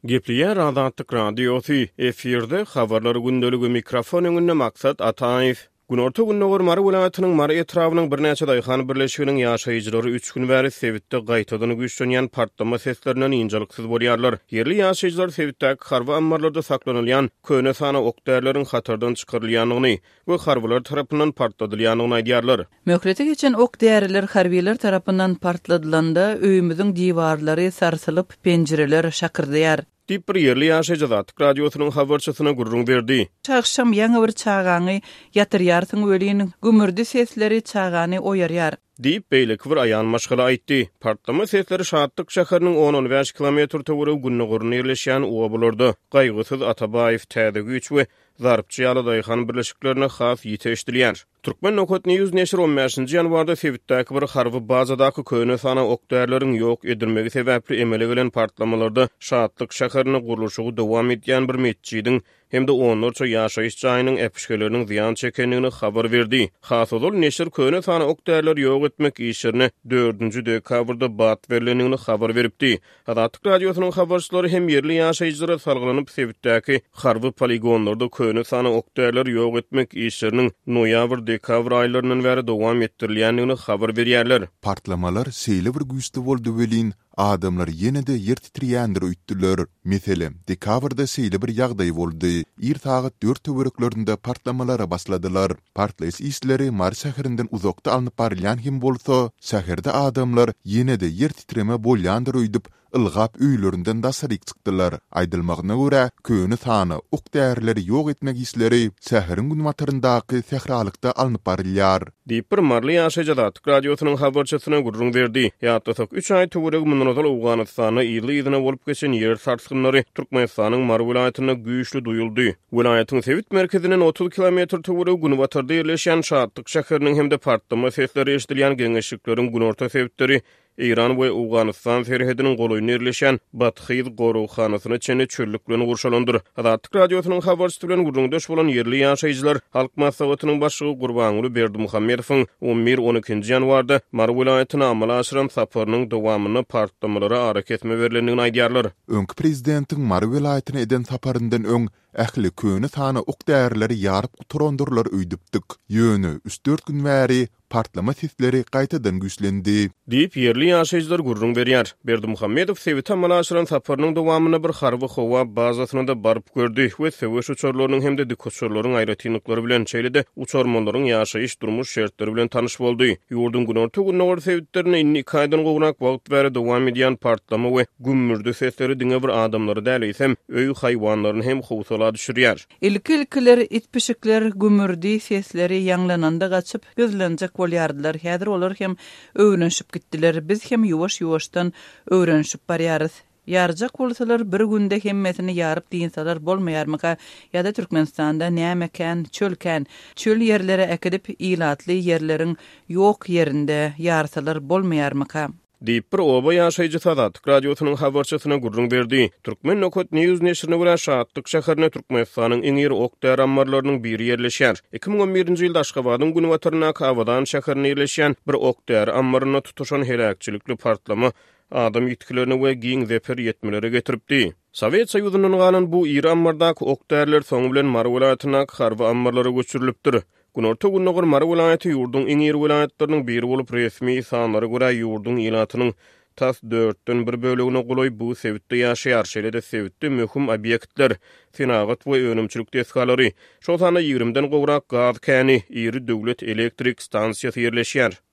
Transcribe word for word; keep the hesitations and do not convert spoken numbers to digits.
Gepliýär Azatlyk radiosu efirde habarlary gündöligi mikrofon öňünde maksat Ataýew. Günorta günnäger Mary welaýatynyň Mary etrawynyň bir näçe daýhan birleşiginiň ýaşaýjylary üç gün bäri Sewitde gaýtadan güýçlenýän partlama seslerinden injaliksiz bolýarlar. Yerli ýaşaýjylar Sewitdäki harby ambarlarda saklanylýan köne sana okdärleriň hatardan çykarylýanyny we harbylar tarapyndan partladylýanyny aýdýarlar. Möhrete geçen okdärler harbiýler tarapyndan partladylanda öýümüziň diwarlary sarsylyp penjireler şakyrdyýar. Dip bir yerli ýaşaýjylar radiosynyň habarçysyna gurrun berdi. Çağşam ýaňy bir çağaňy ýatyrýarsyň weliniň gümürdi sesleri çağany oýarýar. Dip beýle bir aýan maşgala aýtdy. Partlama sesleri Şahatlyk şäheriniň on on beş kilometr töwere günnägurny ýerleşýän owalardy. Gaýgysyz Atabaýew täze güýç we zarpçy ýaly daýhan birleşiklerine has ýeteşdirýär. Türkmen Nokat News neşri on beşinji ýanwarda Sewitdäki bir harby bazadaky köne sana okdärleriň ýok edilmegi sebäpli emele gelen partlamalarda Şahatlyk şäherine gurulşy dowam edýän bir mescidiň hem de onlarça ýaşaýyş jaýynyň epişkeleriniň ziýan çekenligini habar berdi. Hasodol neşir köne sana okdärler ýok etmek işlerini dördünji dekabrda bat berilenigini habar beripdi. Azatlyk radiosynyň habarçylary hem yerli ýaşaýjylara salgylanyp Sewitdäki harby poligonlarda köne sana okdärler ýok etmek işleriniň noýabr dekabr aýlarynyň bäri dowam etdirilýändigini habar berýärler. Partlamalar seýle bir güýçli boldy welin adamlar ýene-de ýer titrýändir öýtdiler. Meselem, dekabrda seýle bir ýagdaý boldy. Ir saat dört töwereklerinde partlamalara basladylar. Partlaýyş isleri Mary şäherinden uzakda alınıp barylýan hem bolsa, şäherde adamlar ýene-de ýer titreme bolýandyr öýdüp ılgap öýlerinden da saryk çykdylar. Aýdylmagyna görä, köni sany okdärleri ýok etmek isleri şäheriň günwataryndaky sehralykda alınıp barylýar. Diýip bir marly ýaşaýjylar radiosynyň habarçysyna gurrun berdi. Ýa-da üç aý töwereg munuzal Awganystana ýyly ýylyna bolup geçen ýer sartgynlary Türkmenistanyň Mary welaýatyna güýçli duýuldy. Welaýatyň Sewit merkezinden otuz kilometr töwereg günwatarda ýerleşýän Şahatlyk şäheriniň hem de partlama sesleri eşdilýän geňeşlikleriň günorta Sewitleri İran we Awganystan serhediniň golaýyna ýerleşýän Bathyz gorowhanasyna çene çöllüklerini gurşalandyr. Azatlyk radiosynyň habarçysy bilen gurrundaş bolan yerli ýaşaýjylar Halk maslahatynyň başlygy Gurbanuly Berdimuhammedowyň on bir on ikinji ýanwarda Mary welaýatyna amala aşyran saparynyň dowamyny partlamalara ara kesme berilendigini aýdýarlar. Öňkü prezidentiň Mary welaýatyna eden saparyndan öň ähli köni sana okdärleri ýaryp uturandyrlar öýdüpdik. Ýöne üç dört gün bäri partlama sesleri gaýtadan güýçlendi. Diýip yerli ýaşaýjylar gurrun berýär. Berdimuhammedow Sewit amala aşyran saparynyň dowamyny bir harby howa bazasyna da baryp gördi we Sewit uçarlarynyň hem de dikoçarlaryň aýratynlyklary bilen çeýlede uçarmanlaryň ýaşaýyş durmuş şertleri bilen tanyş boldy. Ýurdun günorta günler Sewitlerine inni kaýdan gowrak wagt bäri dowam edýän partlama we gümürdi sesleri diňe bir adamlary däleýsem öýü haýwanlaryny hem howsala düşürýär. Ilki-ilkiler, itpişikler, gümürdi sesleri ýanglananda gaçyp gözlenjek bolýardylar. Häzir olar hem öwrenşip gitdiler. Biz hem ýuwaş-ýuwaşdan öwrenşip barýarys. Ýarjak bolsalar bir günde hemmesini ýaryp diýinsalar bolmaýarmyka ýa-da Türkmenistanda nämekan, çölken, çöl ýerlere ekidip ilatly ýerleriň ýok ýerinde ýarsalar bolmaýarmyka? Diýip bir oba ýaşaýjy Azatlyk radiosynyň habarçysyna gurrun berdi. Türkmen Nokat News neşrine görä Şahatlyk şäherine Türkmenistanyň iň ýeri okdär ambarlarynyň biri ýerleşýär. iki ming on birinji ýylda Aşgabatyň günwatyryna Kawadan şäherine ýerleşýän bir okdär ambaryna tutuşan helakçylikli partlama adam ýetkilerini we giň zeper ýetmelere getiripdi. Sowet Soýuzynyň galan bu ýeri ambardaky okdärler soňu bilen Mary welaýatyna harby ambarlara göçürilipdir. Günorta günneger Mary welaýaty ýurdun iň ýeri welaýatlarynyň biri bolup resmi sanlara görä ýurdun ýylatynyň tas dörtden bir bölegine goloý bu Sewitde ýaşaýar. Şeýle-de Sewitde möhüm obýektler, senagat we önümçilik tesgalary, şol sana ýigrimden gowrak gaz käni, ýeri döwlet elektrik stansiýasy ýerleşýär.